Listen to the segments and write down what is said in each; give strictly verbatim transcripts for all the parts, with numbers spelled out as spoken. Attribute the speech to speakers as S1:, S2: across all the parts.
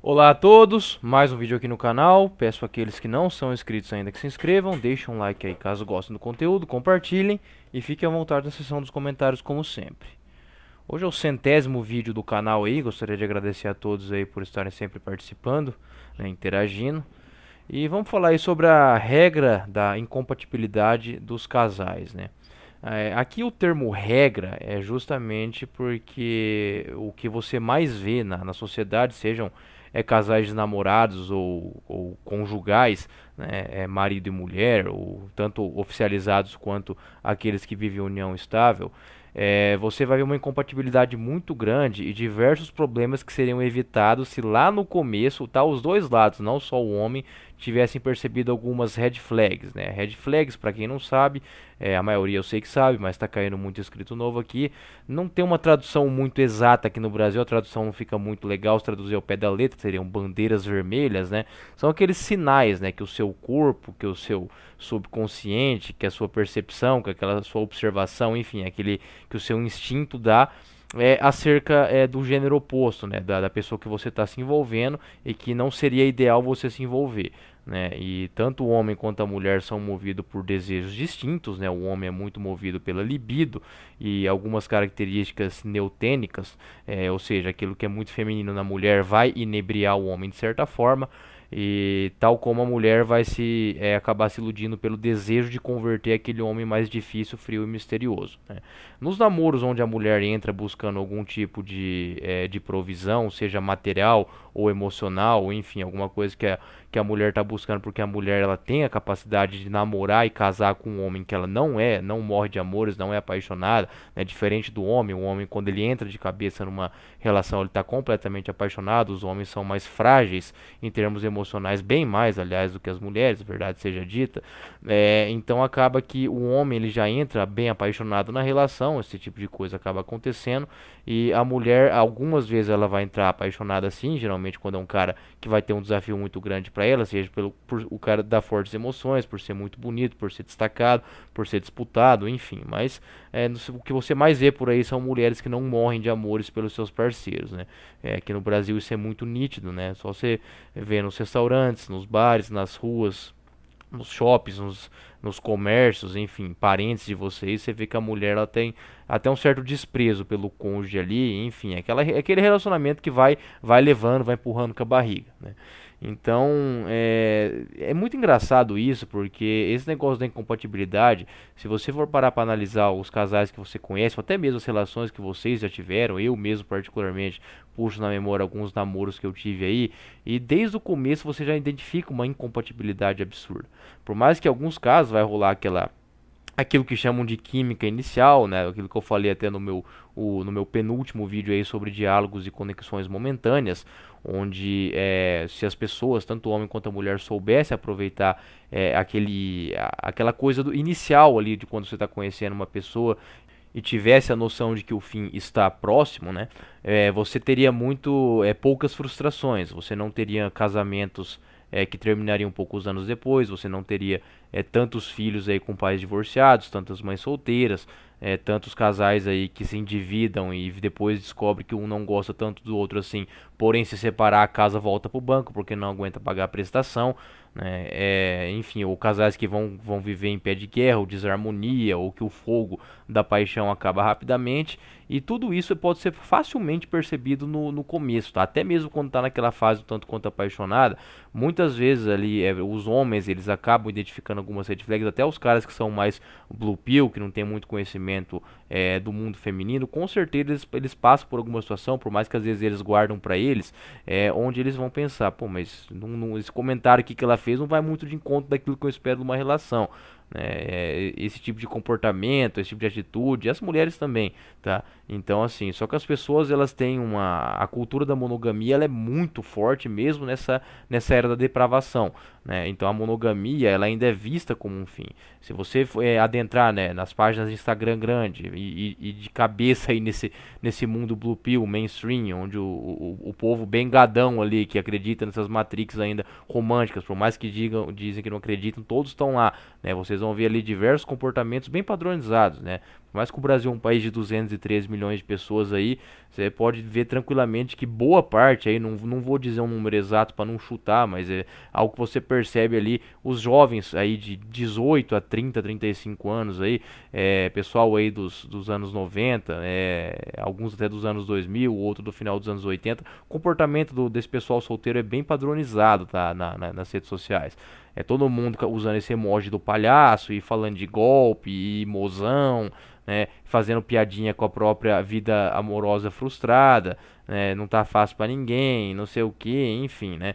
S1: Olá a todos, mais um vídeo aqui no canal. Peço àqueles que não são inscritos ainda que se inscrevam, deixem um like aí caso gostem do conteúdo, compartilhem e fiquem à vontade na seção dos comentários como sempre. Hoje é o centésimo vídeo do canal aí, gostaria de agradecer a todos aí por estarem sempre participando, né, interagindo. E vamos falar aí sobre a regra da incompatibilidade dos casais, né? É, aqui o termo regra é justamente porque o que você mais vê na, na sociedade, sejam é, casais de namorados ou, ou conjugais, né, é, marido e mulher, ou tanto oficializados quanto aqueles que vivem em união estável, é, você vai ver uma incompatibilidade muito grande e diversos problemas que seriam evitados se lá no começo, tá, os dois lados, não só o homem, tivessem percebido algumas red flags, né? Red flags, para quem não sabe, é, a maioria eu sei que sabe, mas está caindo muito escrito novo aqui. Não tem uma tradução muito exata aqui no Brasil, a tradução não fica muito legal, se traduzir ao pé da letra, seriam bandeiras vermelhas, né? São aqueles sinais, né, que o seu corpo, que o seu subconsciente, que a sua percepção, que aquela sua observação, enfim, aquele que o seu instinto dá é, acerca é, do gênero oposto, né, da, da pessoa que você está se envolvendo e que não seria ideal você se envolver. Né? E tanto o homem quanto a mulher são movidos por desejos distintos, né? O homem é muito movido pela libido e algumas características neotênicas, é, ou seja, aquilo que é muito feminino na mulher vai inebriar o homem de certa forma. E tal como a mulher vai se é, acabar se iludindo pelo desejo de converter aquele homem mais difícil, frio e misterioso. Né? Nos namoros onde a mulher entra buscando algum tipo de, é, de provisão, seja material ou emocional, ou enfim, alguma coisa que a, que a mulher está buscando, porque a mulher ela tem a capacidade de namorar e casar com um homem que ela não é, não morre de amores, não é apaixonada, né? Diferente do homem, o homem quando ele entra de cabeça numa relação ele está completamente apaixonado, os homens são mais frágeis em termos emocionais, bem mais, aliás, do que as mulheres, verdade seja dita. É, então acaba que o homem ele já entra bem apaixonado na relação, esse tipo de coisa acaba acontecendo, e a mulher, algumas vezes ela vai entrar apaixonada assim, geralmente quando é um cara que vai ter um desafio muito grande para ela, seja pelo por o cara dar fortes emoções, por ser muito bonito, por ser destacado, por ser disputado, enfim. Mas é, o que você mais vê por aí são mulheres que não morrem de amores pelos seus parceiros, né? É, aqui no Brasil isso é muito nítido, né? Só você vê nos restaurantes, nos bares, nas ruas, nos shoppings, nos, nos comércios, enfim, parentes de vocês, você vê que a mulher ela tem até um certo desprezo pelo cônjuge ali, enfim, aquela, aquele relacionamento que vai, vai levando, vai empurrando com a barriga, né? Então, é, é muito engraçado isso, porque esse negócio da incompatibilidade, se você for parar para analisar os casais que você conhece, ou até mesmo as relações que vocês já tiveram, eu mesmo particularmente puxo na memória alguns namoros que eu tive aí, e desde o começo você já identifica uma incompatibilidade absurda. Por mais que em alguns casos vai rolar aquela aquilo que chamam de química inicial, né? Aquilo que eu falei até no meu, o, no meu penúltimo vídeo aí sobre diálogos e conexões momentâneas, onde é, se as pessoas, tanto o homem quanto a mulher, soubessem aproveitar é, aquele, a, aquela coisa do inicial ali de quando você está conhecendo uma pessoa e tivesse a noção de que o fim está próximo, né? É, você teria muito é, poucas frustrações, você não teria casamentos é, que terminariam poucos anos depois, você não teria é, tantos filhos aí com pais divorciados, tantas mães solteiras, é, tantos casais aí que se endividam e depois descobre que um não gosta tanto do outro assim, porém se separar a casa volta para o banco porque não aguenta pagar a prestação, né? É, enfim, ou casais que vão, vão viver em pé de guerra, ou desarmonia, ou que o fogo da paixão acaba rapidamente, e tudo isso pode ser facilmente percebido no, no começo, tá? Até mesmo quando está naquela fase tanto quanto apaixonada, muitas vezes ali é, os homens eles acabam identificando algumas red flags, até os caras que são mais blue pill, que não tem muito conhecimento é, do mundo feminino, com certeza eles, eles passam por alguma situação, por mais que às vezes eles guardam para eles, é, onde eles vão pensar, pô, mas não, não, esse comentário aqui que ela fez não vai muito de encontro daquilo que eu espero de uma relação, né? É, esse tipo de comportamento, esse tipo de atitude, as mulheres também, tá? Então assim, só que as pessoas elas têm uma, a cultura da monogamia ela é muito forte mesmo nessa nessa era da depravação, né? Então a monogamia ela ainda é vista como um fim. Se você é, adentrar, né, nas páginas de Instagram grande e, e, e de cabeça aí nesse nesse mundo blue pill mainstream, onde o, o, o povo bem gadão ali que acredita nessas matrix ainda românticas, por mais que digam dizem que não acreditam, todos estão lá, né? Vocês vão ver ali diversos comportamentos bem padronizados, né? Por mais que o Brasil é um país de duzentos e treze milhões de pessoas aí, você pode ver tranquilamente que boa parte aí, não, não vou dizer um número exato para não chutar, mas é algo que você percebe ali, os jovens aí de dezoito a trinta, trinta e cinco anos aí, é, pessoal aí dos, dos anos noventa, é, alguns até dos anos dois mil, outro do final dos anos oitenta, o comportamento do, desse pessoal solteiro é bem padronizado, tá, na, na, nas redes sociais. É todo mundo usando esse emoji do palhaço e falando de golpe e mozão, né, fazendo piadinha com a própria vida amorosa frustrada, né, não tá fácil pra ninguém, não sei o que, enfim, né?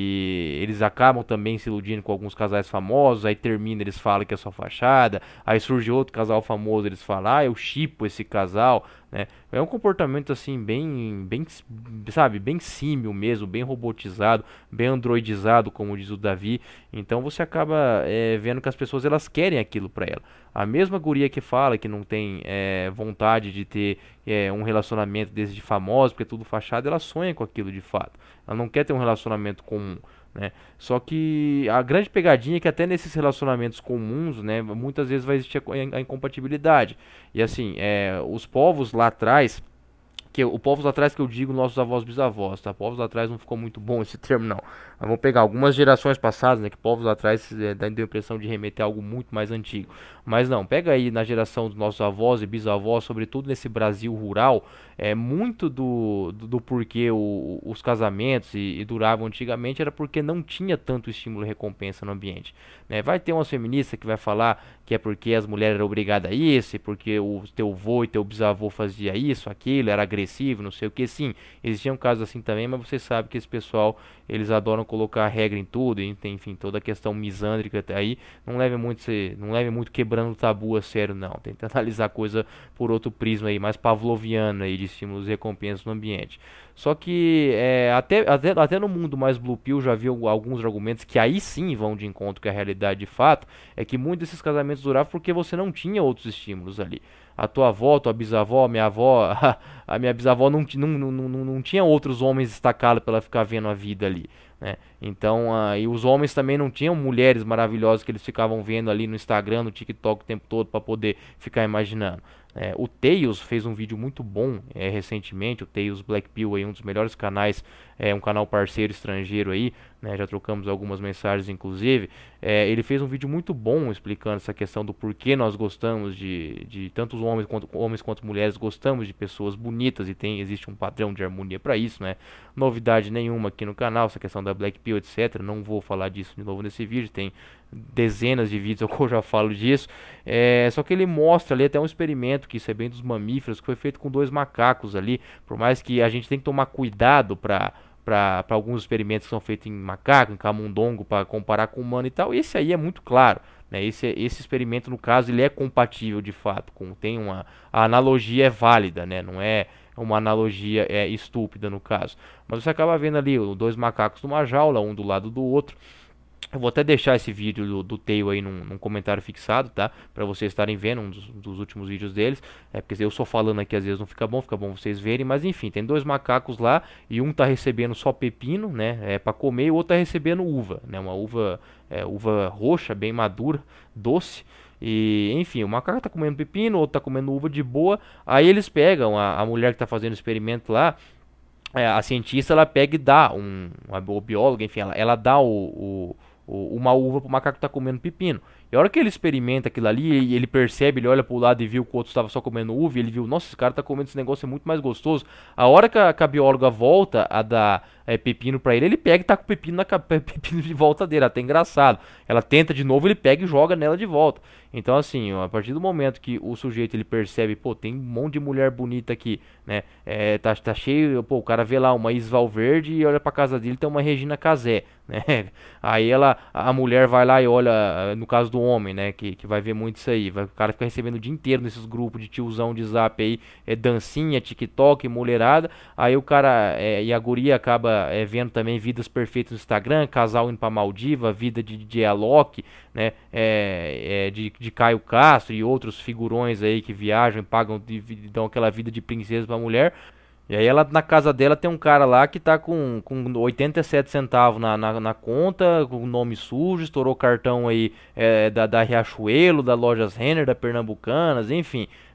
S1: E eles acabam também se iludindo com alguns casais famosos, aí termina, eles falam que é só fachada, aí surge outro casal famoso, eles falam, ah, eu shippo esse casal, né? É um comportamento assim bem, bem, sabe, bem símil mesmo, bem robotizado, bem androidizado, como diz o Davi. Então você acaba é, vendo que as pessoas elas querem aquilo pra ela. A mesma guria que fala que não tem é, vontade de ter é, um relacionamento desse de famosos, porque é tudo fachada, ela sonha com aquilo de fato. Ela não quer ter um relacionamento comum, né? Só que a grande pegadinha é que até nesses relacionamentos comuns, né, muitas vezes vai existir a, a incompatibilidade. E assim, é, os povos lá atrás, que o povos atrás que eu digo nossos avós bisavós, tá? Povos atrás não ficou muito bom esse termo não. Mas vamos pegar algumas gerações passadas, né? Que povos atrás é, dá a impressão de remeter a algo muito mais antigo. Mas não, pega aí na geração dos nossos avós e bisavós, sobretudo nesse Brasil rural, é muito do, do, do porquê o, os casamentos e, e duravam antigamente era porque não tinha tanto estímulo e recompensa no ambiente. Né? Vai ter uma feminista que vai falar que é porque as mulheres eram obrigadas a isso, e porque o teu avô e teu bisavô fazia isso, aquilo, era agressivo, não sei o que. Sim, existiam casos assim também, mas você sabe que esse pessoal, eles adoram colocar regra em tudo, e tem, enfim, toda a questão misândrica até aí, não leve muito, não leve muito quebrando o tabu a sério, não. Tenta analisar a coisa por outro prisma aí, mais pavloviano aí, de estímulos e recompensas no ambiente. Só que é, até, até, até no mundo mais blue pill já vi alguns argumentos que aí sim vão de encontro com a realidade de fato, é que muitos desses casamentos duravam porque você não tinha outros estímulos ali. A tua avó, tua bisavó, minha avó, a minha bisavó não, não, não, não, não tinha outros homens destacados para ela ficar vendo a vida ali, né? Então, uh, e os homens também não tinham mulheres maravilhosas que eles ficavam vendo ali no Instagram, no TikTok o tempo todo para poder ficar imaginando. É, o Tails fez um vídeo muito bom é, recentemente, o Tails Black Pill aí, um dos melhores canais, é um canal parceiro estrangeiro aí, né, já trocamos algumas mensagens inclusive. É, ele fez um vídeo muito bom explicando essa questão do porquê nós gostamos de, de tantos homens quanto, homens quanto mulheres, gostamos de pessoas bonitas e tem, existe um padrão de harmonia para isso, né? Novidade nenhuma aqui no canal, essa questão da Black Pill, etc. Não vou falar disso de novo nesse vídeo, tem dezenas de vídeos que eu já falo disso. É, só que ele mostra ali até um experimento, que isso é bem dos mamíferos, que foi feito com dois macacos ali. Por mais que a gente tem que tomar cuidado para para alguns experimentos que são feitos em macaco, em camundongo, para comparar com humano e tal. Esse aí é muito claro, né? Esse, esse experimento, no caso, ele é compatível de fato, com, tem uma, a analogia é válida, né? Não é uma analogia é estúpida no caso. Mas você acaba vendo ali dois macacos numa jaula, um do lado do outro. Eu vou até deixar esse vídeo do, do Tail aí num, num comentário fixado, tá? Pra vocês estarem vendo, um dos, dos últimos vídeos deles. É porque eu só falando aqui às vezes não fica bom, fica bom vocês verem. Mas enfim, tem dois macacos lá e um tá recebendo só pepino, né? É pra comer, e o outro tá recebendo uva, né? Uma uva, é, uva roxa, bem madura, doce. E enfim, o macaco tá comendo pepino, o outro tá comendo uva de boa. Aí eles pegam a, a mulher que tá fazendo o experimento lá. É, a cientista, ela pega e dá um, uma bióloga, enfim, ela, ela dá o, o uma uva pro macaco que tá comendo pepino. E a hora que ele experimenta aquilo ali, ele, ele percebe, ele olha pro lado e viu que o outro estava só comendo uva, e ele viu, nossa, esse cara tá comendo esse negócio, é muito mais gostoso. A hora que a, que a bióloga volta a dar é, pepino pra ele, ele pega e tá com o pepino, na, pepino de volta dele, até engraçado. Ela tenta de novo, ele pega e joga nela de volta. Então assim, ó, a partir do momento que o sujeito ele percebe, pô, tem um monte de mulher bonita aqui, né, é, tá, tá cheio, pô, o cara vê lá uma Isval Verde e olha pra casa dele, tem uma Regina Casé, né, aí ela, a mulher vai lá e olha, no caso do homem, né, que, que vai ver muito isso aí, vai, o cara fica recebendo o dia inteiro nesses grupos de tiozão de zap aí, é, dancinha, TikTok, mulherada, aí o cara, é, e a guria acaba é, vendo também vidas perfeitas no Instagram, casal indo pra Maldiva, vida de D J Alok, né, é, é, de, de Caio Castro e outros figurões aí que viajam e pagam, de, dão aquela vida de princesa pra mulher. E aí ela na casa dela tem um cara lá que tá com, com oitenta e sete centavos na, na, na conta, com o nome sujo, estourou cartão aí é, da, da Riachuelo, da Lojas Renner, da Pernambucanas, enfim,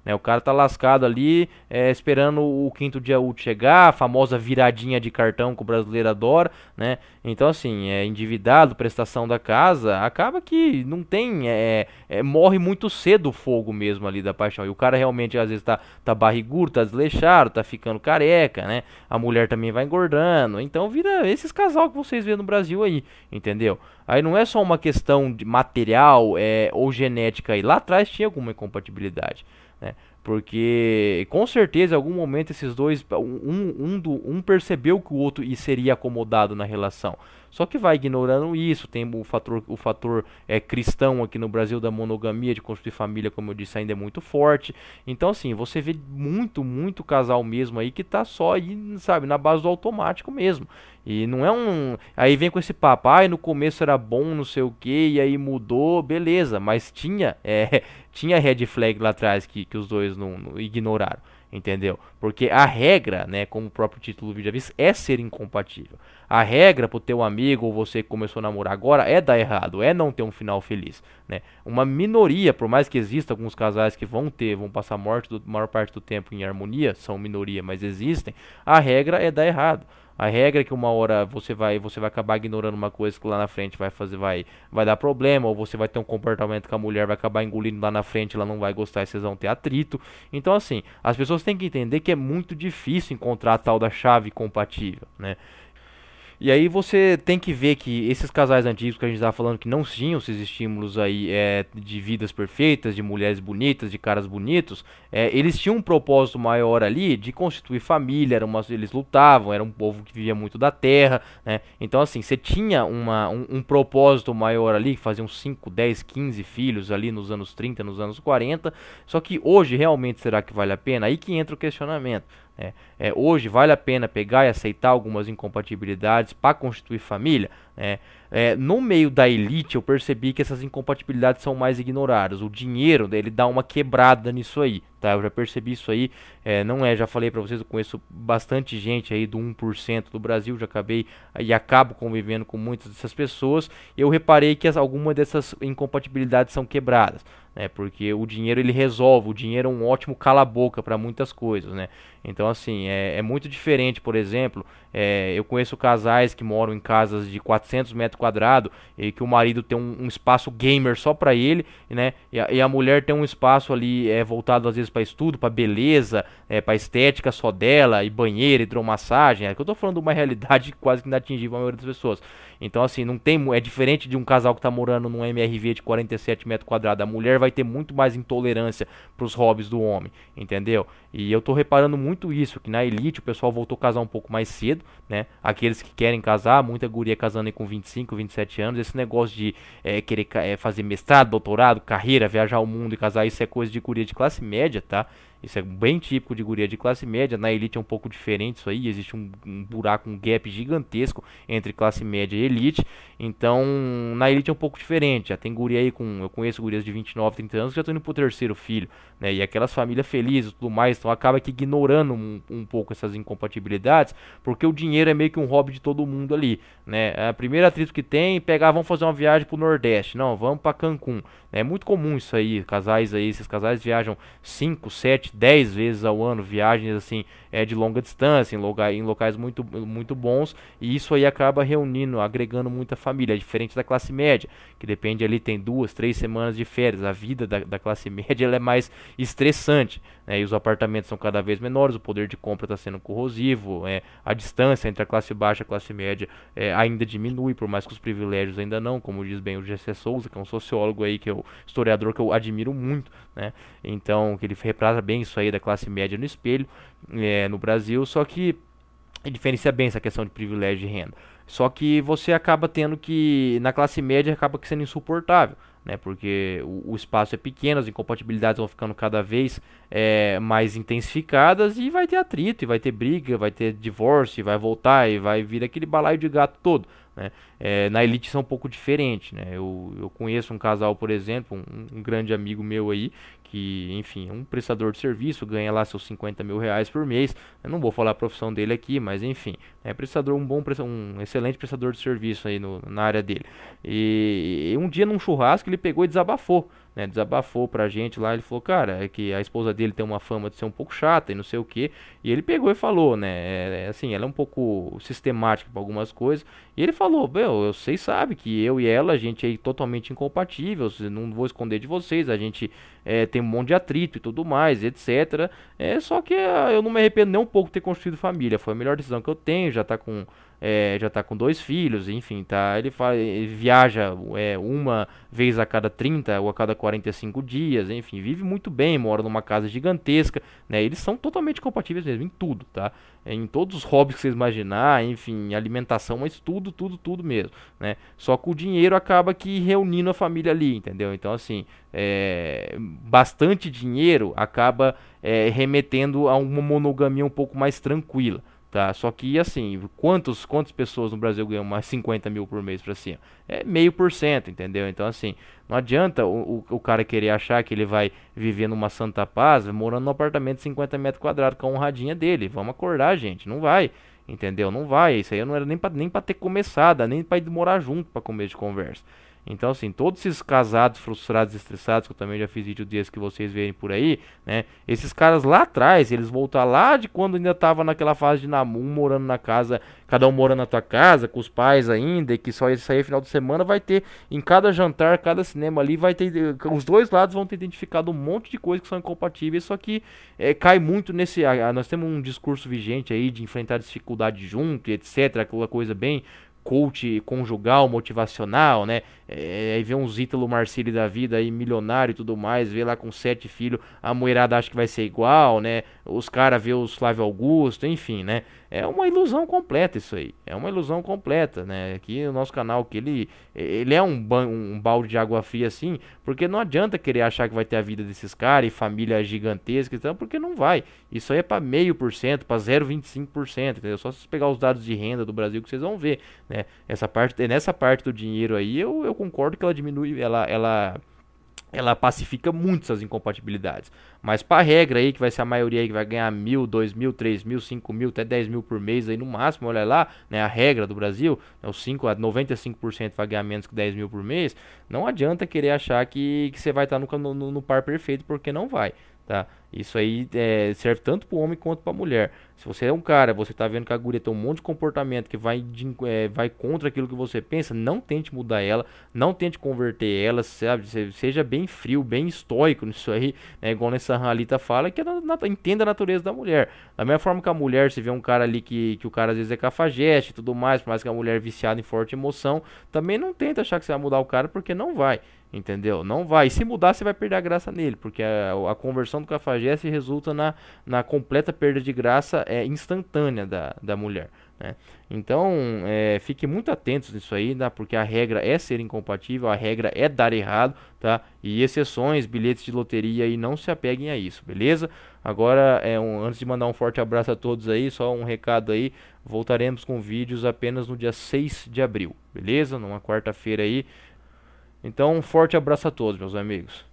S1: né? O cara tá lascado ali, é, esperando o quinto dia útil chegar, a famosa viradinha de cartão que o brasileiro adora, né? Então, assim, é endividado, prestação da casa, acaba que não tem, é, é, morre muito cedo o fogo mesmo ali da paixão. E o cara realmente, às vezes, tá, tá barrigudo, tá desleixado, tá ficando careca, né? A mulher também vai engordando. Então, vira esses casal que vocês vê no Brasil aí, entendeu? Aí não é só uma questão de material é, ou genética aí. Lá atrás tinha alguma incompatibilidade, né? Porque com certeza em algum momento esses dois, um, um, do, um percebeu que o outro seria acomodado na relação. Só que vai ignorando isso, tem o fator, o fator é, cristão aqui no Brasil da monogamia, de construir família, como eu disse, ainda é muito forte. Então assim, você vê muito, muito casal mesmo aí que tá só aí, sabe, na base do automático mesmo. E não é um... Aí vem com esse papo, ai, no começo era bom, não sei o que, e aí mudou, beleza. Mas tinha, é, tinha red flag lá atrás que, que os dois não, não ignoraram, entendeu? Porque a regra, né, como o próprio título do vídeo avisa, é ser incompatível. A regra pro teu amigo ou você que começou a namorar agora é dar errado, é não ter um final feliz, né? Uma minoria, por mais que exista alguns casais que vão ter, vão passar a morte do, maior parte do tempo em harmonia, são minoria, mas existem, a regra é dar errado. A regra é que uma hora você vai, você vai acabar ignorando uma coisa que lá na frente vai fazer, vai, vai dar problema, ou você vai ter um comportamento que a mulher vai acabar engolindo lá na frente, ela não vai gostar e vocês vão ter atrito. Então assim, as pessoas têm que entender que é muito difícil encontrar a tal da chave compatível, né? E aí você tem que ver que esses casais antigos que a gente estava falando que não tinham esses estímulos aí é, de vidas perfeitas, de mulheres bonitas, de caras bonitos, é, eles tinham um propósito maior ali de constituir família, era uma, eles lutavam, era um povo que vivia muito da terra, né? Então assim, você tinha uma, um, um propósito maior ali, que faziam cinco, dez, quinze filhos ali nos anos trinta, nos anos quarenta, só que hoje realmente será que vale a pena? Aí que entra o questionamento. É, é, hoje vale a pena pegar e aceitar algumas incompatibilidades para constituir família? É, é, no meio da elite eu percebi que essas incompatibilidades são mais ignoradas. O dinheiro ele dá uma quebrada nisso aí, tá? Eu já percebi isso aí. É, não é, já falei para vocês, eu conheço bastante gente aí do um por cento do Brasil, já acabei e acabo convivendo com muitas dessas pessoas. Eu reparei que as, algumas dessas incompatibilidades são quebradas, né? Porque o dinheiro ele resolve, o dinheiro é um ótimo cala-boca para muitas coisas, né? Então assim, é, é muito diferente, por exemplo, é, eu conheço casais que moram em casas de quatrocentos metros quadrados e que o marido tem um, um espaço gamer só para ele, né? E a, e a mulher tem um espaço ali é, voltado às vezes para estudo, para beleza, é, para estética só dela, e banheiro, hidromassagem. É que eu tô falando de uma realidade quase que inatingível a maioria das pessoas. Então assim, não tem, é diferente de um casal que tá morando num M R V de quarenta e sete metros quadrados. A mulher vai ter muito mais intolerância pros hobbies do homem, entendeu? E eu tô reparando muito isso, que na elite o pessoal voltou a casar um pouco mais cedo, né? Aqueles que querem casar, muita guria casando aí com vinte e cinco, vinte e sete anos. Esse negócio de é, querer é, fazer mestrado, doutorado, carreira, viajar o mundo e casar, isso é coisa de guria de classe média, tá? Isso é bem típico de guria de classe média. Na elite é um pouco diferente isso aí. Existe um, um buraco, um gap gigantesco entre classe média e elite. Então, na elite é um pouco diferente. Já tem guria aí com... Eu conheço gurias de vinte e nove, trinta anos que já estão indo pro terceiro filho, né? E aquelas famílias felizes e tudo mais. Então, acaba que ignorando um, um pouco essas incompatibilidades, porque o dinheiro é meio que um hobby de todo mundo ali, né? A primeira atrito que tem, pegar, vamos fazer uma viagem pro Nordeste. Não, vamos para Cancún. É muito comum isso aí. Casais aí, esses casais viajam cinco, sete, dez vezes ao ano, viagens assim é, de longa distância, em, loga, em locais muito, muito bons, e isso aí acaba reunindo, agregando muita família, é diferente da classe média, que depende ali, tem duas, três semanas de férias. A vida da, da classe média ela é mais estressante, né? E os apartamentos são cada vez menores, o poder de compra está sendo corrosivo, é, a distância entre a classe baixa e a classe média é, ainda diminui, por mais que os privilégios ainda não, como diz bem o G C Souza, que é um sociólogo aí, que é o historiador que eu admiro muito, né? Então, que ele retrata bem isso aí da classe média no espelho, é, no Brasil, só que ele diferencia bem essa questão de privilégio de renda. Só que você acaba tendo que, na classe média, acaba sendo insuportável, né? Porque o, o espaço é pequeno, as incompatibilidades vão ficando cada vez é, mais intensificadas e vai ter atrito, e vai ter briga, vai ter divórcio, e vai voltar, e vai vir aquele balaio de gato todo, né? É, na elite são um pouco diferente, né? Eu, eu conheço um casal, por exemplo, um, um grande amigo meu aí, que, enfim, é um prestador de serviço, ganha lá seus cinquenta mil reais por mês. Eu não vou falar a profissão dele aqui, mas enfim, é prestador, um bom, um excelente prestador de serviço aí no, na área dele. E, e um dia num churrasco ele pegou e desabafou, né, desabafou pra gente lá, ele falou, cara, é que a esposa dele tem uma fama de ser um pouco chata e não sei o que, e ele pegou e falou, né, é, é, assim, ela é um pouco sistemática pra algumas coisas, e ele falou, meu, vocês sabem que eu e ela, a gente é totalmente incompatível, não vou esconder de vocês, a gente é, tem um monte de atrito e tudo mais, etcétera. É, só que ah, eu não me arrependo nem um pouco de ter construído família, foi a melhor decisão que eu tenho, já tá com é, já tá com dois filhos, enfim, tá? Ele, faz, ele viaja é, uma vez a cada trinta ou a cada quarenta e cinco dias, enfim, vive muito bem, mora numa casa gigantesca, né? Eles são totalmente compatíveis mesmo, em tudo, tá? É, em todos os hobbies que vocês imaginar, enfim, alimentação, mas tudo, tudo, tudo mesmo, né? Só que o dinheiro acaba que reunindo a família ali, entendeu? Então, assim, é, bastante dinheiro acaba é, remetendo a uma monogamia um pouco mais tranquila. Tá, só que assim, quantos, quantas pessoas no Brasil ganham mais cinquenta mil por mês pra cima? É meio por cento, entendeu? Então assim, não adianta o, o, o cara querer achar que ele vai viver numa santa paz, morando num apartamento de cinquenta metros quadrados com a honradinha dele. Vamos acordar, gente, não vai, entendeu? Não vai, isso aí não era nem pra, nem pra ter começado, nem pra ir morar junto pra começo de conversa. Então, assim, todos esses casados frustrados e estressados, que eu também já fiz vídeo desses que vocês verem por aí, né? Esses caras lá atrás, eles voltar lá de quando ainda tava naquela fase de namoro, um morando na casa, cada um morando na tua casa, com os pais ainda, e que só ia sair final de semana, vai ter, em cada jantar, cada cinema ali, vai ter, os dois lados vão ter identificado um monte de coisas que são incompatíveis, só que é, cai muito nesse, a, a, nós temos um discurso vigente aí de enfrentar dificuldade junto, e etcétera, aquela coisa bem coach conjugal, motivacional, né? É, aí vê uns Ítalo Marcilli da vida aí, milionário e tudo mais, vê lá com sete filhos, a mulherada acha que vai ser igual, né? Os caras vê os Flávio Augusto, enfim, né? É uma ilusão completa isso aí, é uma ilusão completa, né? Aqui no nosso canal, que ele, ele é um, ban um balde de água fria assim, porque não adianta querer achar que vai ter a vida desses caras e família gigantesca, então, porque não vai. Isso aí é para meio por cento, para zero vírgula vinte e cinco por cento, entendeu? Só se pegar os dados de renda do Brasil que vocês vão ver, né? Essa parte, nessa parte do dinheiro aí, eu, eu concordo que ela diminui, ela, ela, ela pacifica muito essas incompatibilidades. Mas para regra aí, que vai ser a maioria aí que vai ganhar mil, dois mil, três mil, cinco mil, até dez mil por mês aí no máximo, olha lá, né? A regra do Brasil, né, os cinco a noventa e cinco por cento vai ganhar menos que dez mil por mês. Não adianta querer achar que, que você vai estar no, no, no par perfeito, porque não vai. Tá? Isso aí é, serve tanto para o homem quanto para a mulher. Se você é um cara, você tá vendo que a guria tem um monte de comportamento que vai, de, é, vai contra aquilo que você pensa, não tente mudar ela, não tente converter ela, sabe? Seja bem frio, bem estoico nisso aí, né? Igual nessa Ralita fala, que é na, na, entenda a natureza da mulher. Da mesma forma que a mulher, se vê um cara ali que, que o cara às vezes é cafajeste e tudo mais, por mais que a mulher é viciada em forte emoção, também não tenta achar que você vai mudar o cara, porque não vai. Entendeu? Não vai. E se mudar, você vai perder a graça nele, porque a, a conversão do cafajeste resulta na, na completa perda de graça é, instantânea da, da mulher. Né? Então, é, fique muito atentos nisso aí, tá? Porque a regra é ser incompatível, a regra é dar errado, tá? E exceções, bilhetes de loteria aí, não se apeguem a isso, beleza? Agora, é um, antes de mandar um forte abraço a todos aí, só um recado aí, voltaremos com vídeos apenas no dia seis de abril, beleza? Numa quarta-feira aí. Então, um forte abraço a todos, meus amigos.